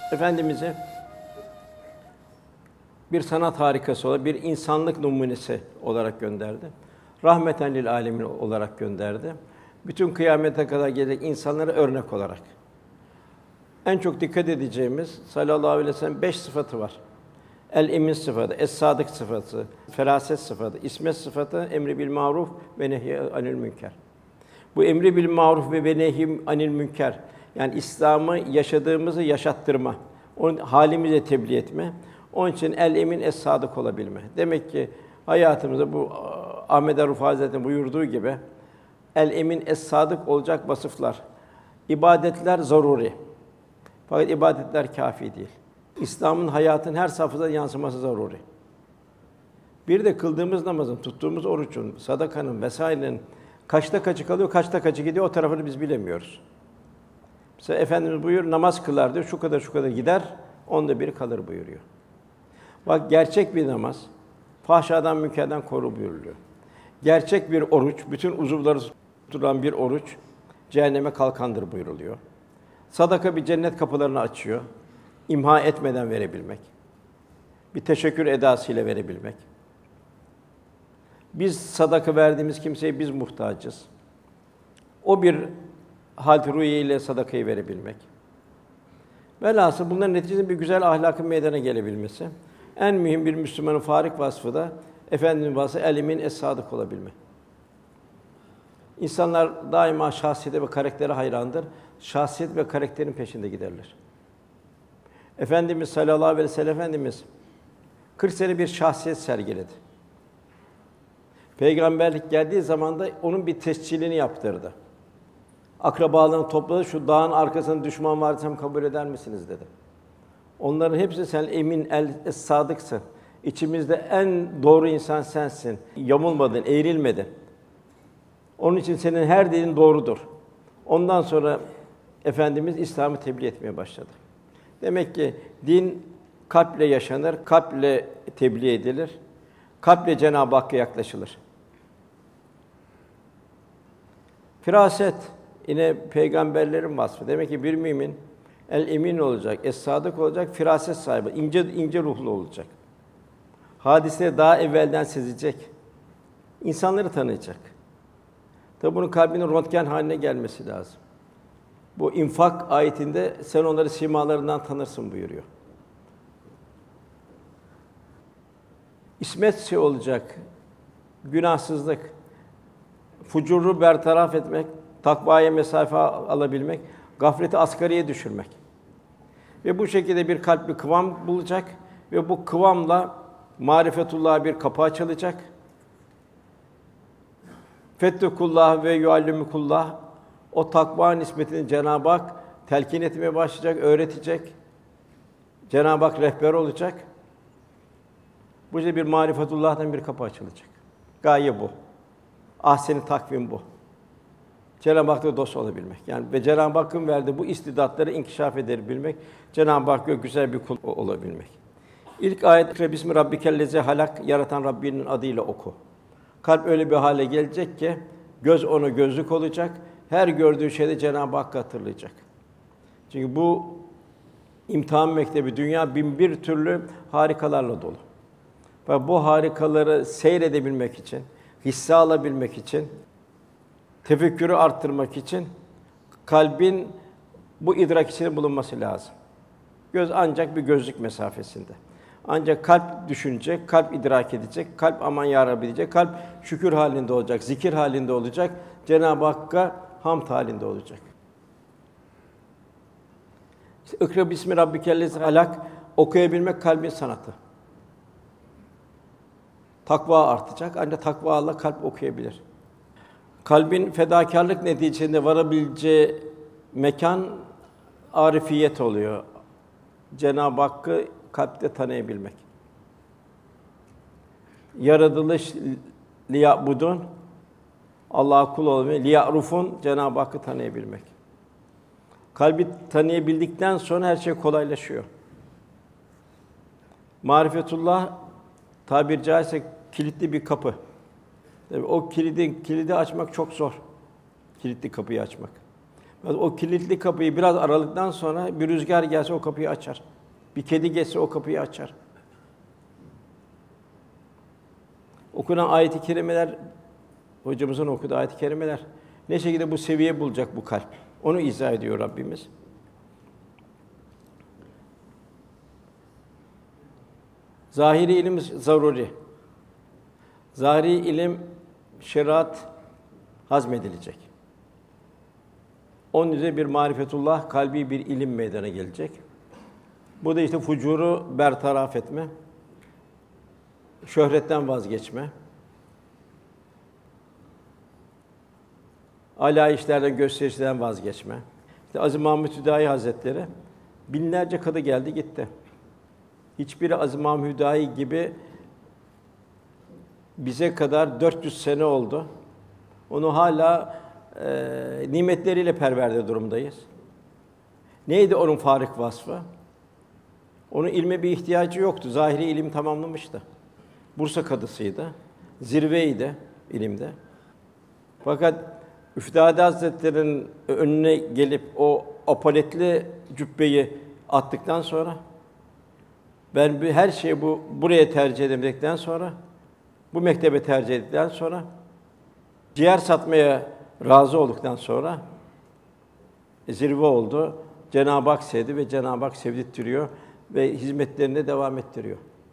Efendimiz'i bir sanat harikası olarak, bir insanlık numunesi olarak gönderdi. Rahmeten lil âlemin olarak gönderdi. Bütün kıyamete kadar gelecek insanlara örnek olarak. En çok dikkat edeceğimiz sallallahu aleyhi ve sellem 5 sıfatı var. El-emin sıfatı, es-sadık sıfatı, feraset sıfatı, ismet sıfatı, emri bil maruf ve nehy anil münker. Bu emri bil maruf ve nehy anil münker, yani İslam'ı yaşadığımızı yaşattırma, onu halimize tebliğ etme. Onun için el-emin, es-sadık olabilme. Demek ki hayatımızda bu Ahmed Aruf Hazretleri'nin buyurduğu gibi el-emin, es-sadık olacak vasıflar. İbadetler zaruri. Fakat ibadetler kâfî değil. İslam'ın hayatın her safhasına yansıması zaruri. Bir de kıldığımız namazın, tuttuğumuz orucun, sadakanın vesairenin kaçta kaçı kalıyor, kaçta kaçı gidiyor, o tarafını biz bilemiyoruz. Mesela Efendimiz buyuruyor, namaz kılar diyor, şu kadar gider, 1/10 kalır buyuruyor. Bak, gerçek bir namaz, fahşadan, münkerden koru buyuruluyor. Gerçek bir oruç, bütün uzuvları tutulan bir oruç, cehenneme kalkandır buyuruluyor. Sadaka bir cennet kapılarını açıyor. İmha etmeden verebilmek. Bir teşekkür edasıyla verebilmek. Biz sadaka verdiğimiz kimseye biz muhtacız. O bir hal ile sadakayı verebilmek. Velhasıl bunların neticesinde bir güzel ahlakın meydana gelebilmesi. En mühim bir Müslümanın farik vasfı da Efendimiz'in vasfı el-emin, es-sadık olabilme. İnsanlar daima şahsiyete ve karaktere hayrandır. Şahsiyet ve karakterin peşinde giderler. Efendimiz sallallahu aleyhi ve sellem 40 sene bir şahsiyet sergiledi. Peygamberlik geldiği zaman da onun bir tescilini yaptırdı. Akrabalarını topladı, şu dağın arkasında düşman varsam kabul eder misiniz dedi. Onların hepsi sen emin, es-sadıksın. İçimizde en doğru insan sensin. Yamulmadın, eğrilmedin. Onun için senin her dediğin doğrudur. Ondan sonra Efendimiz İslam'ı tebliğ etmeye başladı. Demek ki din kalple yaşanır, kalple tebliğ edilir, kalple Cenab-ı Hakk'a yaklaşılır. Firaset yine peygamberlerin vasfı. Demek ki bir mümin el-emin olacak, es-sadık olacak, firaset sahibi, ince ruhlu olacak. Hadiseleri daha evvelden sezecek. İnsanları tanıyacak. Tabi bunun kalbinin röntgen haline gelmesi lazım. Bu İnfak ayetinde sen onları simalarından tanırsın buyuruyor. İsmet olacak, günahsızlık, fucuru bertaraf etmek, takvaya mesafe alabilmek, gafleti asgariye düşürmek. Ve bu şekilde bir kalp bir kıvam bulacak ve bu kıvamla marifetullah'a bir kapı açılacak. Fettekullah ve yuallimukullah, o takva nispetini Cenab-ı Hak telkin etmeye başlayacak, öğretecek. Cenab-ı Hak rehber olacak. Bu işte bir marifetullah'tan bir kapı açılacak. Gaye bu. Ahsen-i takvim bu. Cenab-ı Hak'la dost olabilmek. Yani ve Cenab-ı Hakk'ın verdiği bu istidatları inkişaf edebilmek, Cenab-ı Hakk'a güzel bir kul olabilmek. İlk ayet Bismi rabbikellezî halak, yaratan Rabbinin adıyla oku. Kalp öyle bir hale gelecek ki göz ona gözlük olacak. Her gördüğü şeyde Cenab-ı Hakk'ı hatırlayacak. Çünkü bu imtihan mektebi, dünya bin bir türlü harikalarla dolu. Ve bu harikaları seyredebilmek için, hisse alabilmek için, tefekkürü arttırmak için kalbin bu idrak içinde bulunması lazım. Göz ancak bir gözlük mesafesinde. Ancak kalp düşünecek, kalp idrak edecek, kalp aman ya Rabbi diyecek, kalp şükür halinde olacak, zikir halinde olacak, Cenab-ı Hakk'a hamd halinde olacak. İşte İkra bismi rabbikellezî halak okuyabilmek kalbin sanatı. Takva artacak, ancak takvayla kalp okuyabilir. Kalbin fedakârlık neticesinde varabileceği mekan arifiyet oluyor. Cenab-ı Hakk'ı kalpte tanıyabilmek. Yaratılış liya'budun, Allah'a kul olmayı, liya'rufun, Cenab-ı Hakk'ı tanıyabilmek. Kalbi tanıyabildikten sonra her şey kolaylaşıyor. Marifetullah tabiri caizse kilitli bir kapı. Tabii o kilidi açmak çok zor. Kilitli kapıyı açmak. O kilitli kapıyı biraz aralıktan sonra bir rüzgar gelse o kapıyı açar. Bir kedi geçse o kapıyı açar. Okunan ayet-i kerimeler, hocamızın okuduğu ayet-i kerimeler ne şekilde bu seviye bulacak bu kalp? Onu izah ediyor Rabbimiz. Zahiri ilim zaruri. Zahiri ilim şeriat hazmedilecek. Onun üzerine bir marifetullah, kalbi bir ilim meydana gelecek. Bu da işte fucuru bertaraf etme, şöhretten vazgeçme, âlâ işlerden, gösterişlerden vazgeçme. İşte Aziz Mahmud Hüdayi Hazretleri binlerce kadı geldi gitti. Hiçbiri Aziz Mahmud Hüdayi gibi bize kadar 400 sene oldu. Onu hala nimetleriyle perverde durumdayız. Neydi onun farik vasfı? Onun ilme bir ihtiyacı yoktu. Zahiri ilim tamamlamıştı. Bursa kadısıydı. Zirveydi ilimde. Fakat Üftade Hazretleri'nin önüne gelip o apoletli cübbeyi attıktan sonra ben her şeyi buraya tercih edemedikten sonra bu mektebe tercih ettikten sonra ciğer satmaya razı olduktan sonra zirve oldu. Cenab-ı Hak sevdi ve Cenab-ı Hak sevdirtiyor ve hizmetlerine devam ettiriyor.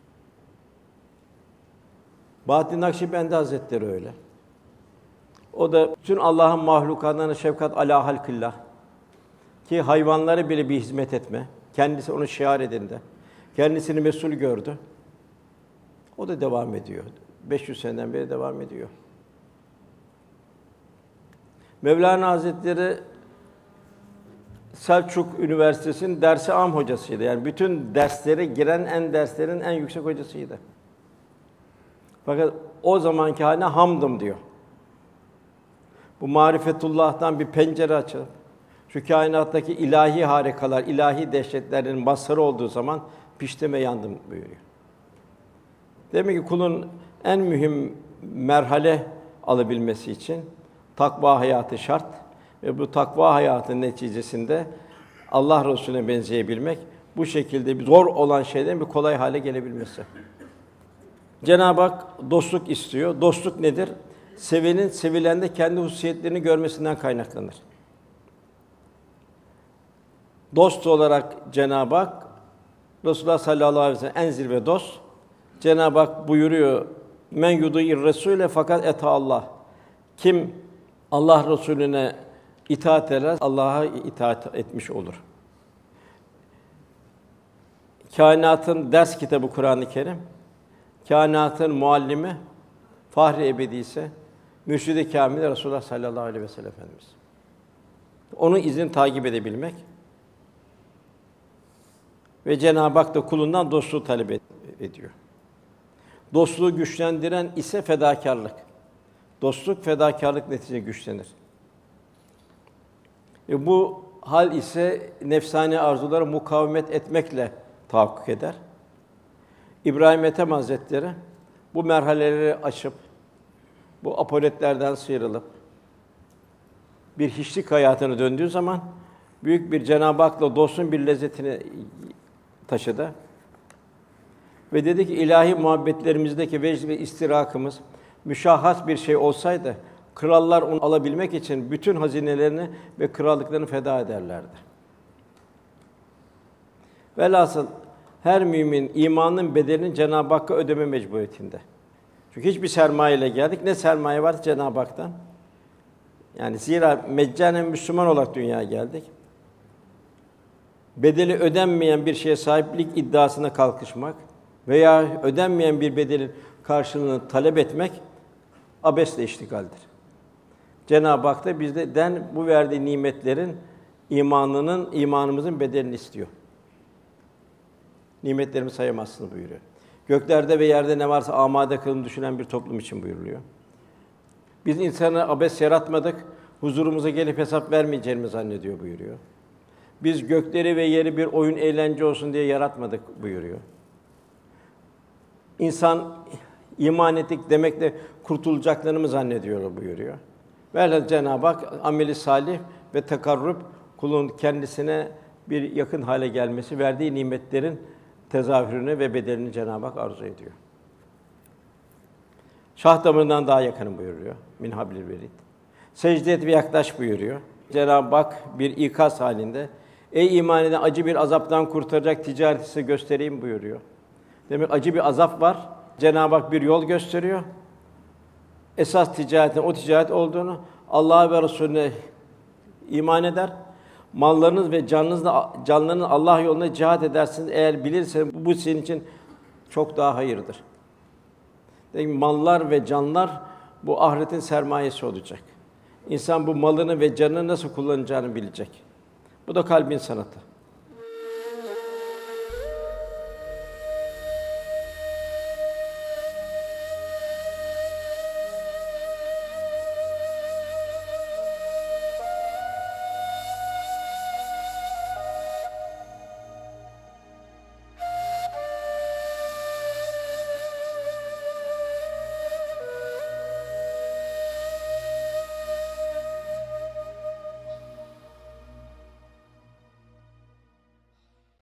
Bahattin Nakşibendi Hazretleri öyle. O da bütün Allah'ın mahlukatlarına şefkat alâ halkillah ki hayvanlara bile bir hizmet etme. Kendisi onu şiar edindi. Kendisini mesul gördü. O da devam ediyor. 500 seneden beri devam ediyor. Mevlana Hazretleri Selçuk Üniversitesi'nin dersi am hocasıydı. Yani bütün derslere giren derslerin en yüksek hocasıydı. Fakat o zamanki haline hamdım diyor. Bu marifetullah'tan bir pencere açılıp şu kainattaki ilahi harikalar, ilahi dehşetlerin mazharı olduğu zaman piştim ve yandım buyuruyor. Demek ki kulun en mühim merhale alabilmesi için takva hayatı şart ve bu takva hayatının neticesinde Allah Resulüne benzeyebilmek, bu şekilde bir zor olan şeyden bir kolay hale gelebilmesi. Cenab-ı Hak dostluk istiyor. Dostluk nedir? Sevenin sevilende kendi hususiyetlerini görmesinden kaynaklanır. Dost olarak Cenab-ı Hak, Resulullah sallallahu aleyhi ve sellem en zirve dost. Cenab-ı Hak buyuruyor: "Men yudi'ir Resûle fakat eta Allah." Kim Allah Resulüne itaat eder, Allah'a itaat etmiş olur. Kainatın ders kitabı Kur'an-ı Kerim, kainatın muallimi, fahri ebedisi, mürşid-i kâmil Resulullah sallallahu aleyhi ve sellem Efendimiz. Onun izini takip edebilmek ve Cenab-ı Hak da kulundan dostluğu talep ediyor. Dostluğu güçlendiren ise fedakârlık. Dostluk fedakârlık neticesinde güçlenir. Bu hal ise nefsani arzulara mukavemet etmekle tahakkuk eder. İbrahim Ethem Hazretleri bu merhaleleri aşıp bu apoletlerden sıyrılıp bir hiçlik hayatına döndüğü zaman büyük bir Cenab-ı Hak'la dostluğun bir lezzetini taşıdı. Ve dedi ki ilahi muhabbetlerimizdeki vecd ve istirakımız müşahhas bir şey olsaydı krallar onu alabilmek için bütün hazinelerini ve krallıklarını feda ederlerdi. Velhasıl her mümin imanın bedelini Cenab-ı Hakk'a ödeme mecburiyetinde. Çünkü hiçbir sermaye ile geldik. Ne sermaye var Cenab-ı Hak'tan? Yani zira meccanen Müslüman olarak dünyaya geldik. Bedeli ödenmeyen bir şeye sahiplik iddiasına kalkışmak veya ödenmeyen bir bedelin karşılığını talep etmek abesle iştigaldir. Cenab-ı Hak da bizden bu verdiği nimetlerin imanımızın bedelini istiyor. Nimetlerimi sayamazsınız buyuruyor. Göklerde ve yerde ne varsa amade kılın düşünen bir toplum için buyuruluyor. Biz insanı abes yaratmadık, huzurumuza gelip hesap vermeyeceğini zannediyor buyuruyor. Biz gökleri ve yeri bir oyun eğlence olsun diye yaratmadık buyuruyor. İnsan iman ettik demekle kurtulacaklarını mı zannediyor buyuruyor. Velhâsıl Cenab-ı Hak ameli salih ve tekarrub kulun kendisine bir yakın hale gelmesi, verdiği nimetlerin tezahürünü ve bedelini Cenab-ı Hak arzu ediyor. Şah damarından daha yakın buyuruyor. Min hablil verid. Secde et ve yaklaş buyuruyor. Cenab-ı Hak bir ikaz halinde ey iman eden acı bir azaptan kurtaracak ticareti size göstereyim buyuruyor. Demek acı bir azap var. Cenab-ı Hak bir yol gösteriyor. Esas ticaretin o ticaret olduğunu Allah'a ve Resulüne iman eder. Mallarınız ve canlarınız Allah yolunda cihat edersiniz. Eğer bilirseniz bu senin için çok daha hayırdır. Demek mallar ve canlar bu ahiretin sermayesi olacak. İnsan bu malını ve canını nasıl kullanacağını bilecek. Bu da kalbin sanatı.